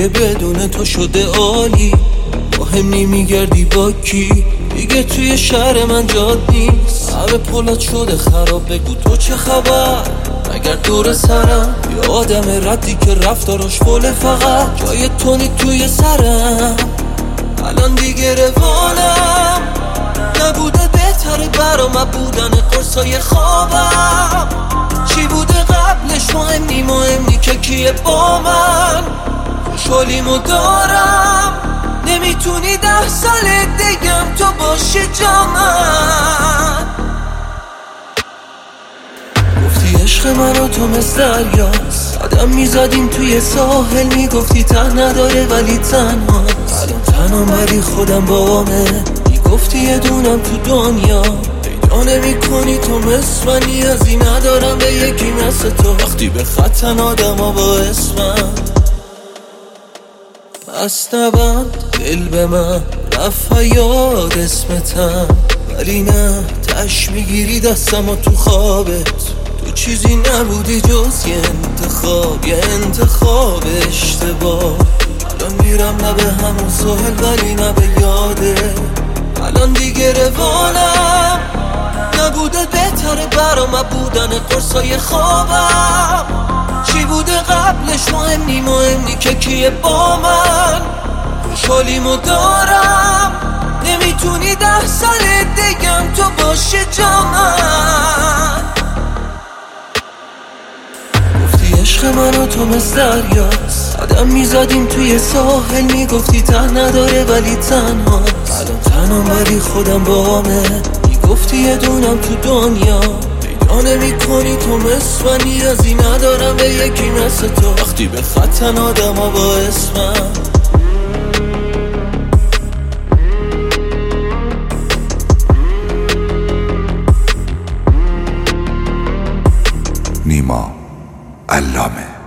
دیگه بدون تو شده عالی. مهم نمیگردی با کی، دیگه توی شهر من جاد نیست. همه پولات شده خراب، بگو تو چه خبر؟ اگر دور سرم یه آدم ردی که رفتاراش فوله، فقط جای تو نی توی سرم. الان دیگه روانم نبوده بهتره برام بودن قرصای خوابم. چی بوده قبلش مهم نی که کیه با من. خوشحالیمو دارم، نمیتونی 10 سال دیگم تو باشی جا من. گفتی عشق من و تو مثل دریاست، قدم میزدیم توی ساحل، میگفتی ته نداره ولی تنهاست. الان تنها ولی خودم بامه، میگفتی یه دونم تو دنیا پیدا نمی کنی تو مثل من. نیازی ندارم به یکی مثل تو، وقتی به خطن آدم ها با اسمم. پس نبند دل به من، رفت یاد اسمتم، ولی نه تش میگیری دستم و تو خوابت. تو چیزی نبودی جز یه انتخاب، یه انتخاب اشتباه. الان میرم نه به همون ساحل ولی نه به یاده. الان دیگه روانم نبوده بهتره برام بودن قرصای خوابم. چی بوده قبلش مهم نی که کیه با من. خوشحالیمو دارم، نمیتونی 10 سال دیگم تو باشی جا من. گفتی عشق من و تو مثل دریاست، قدم میزدیم توی ساحل، میگفتی ته نداره ولی تنهاست. الان تنها ولی خودم بامه، میگفتی یه دونم تو دنیا پیدا نمی کنی تو مثل من. نیازی ندارم به یکی مثل تو، وقتی به خطن آدم ها با اسمم. نیما علامه.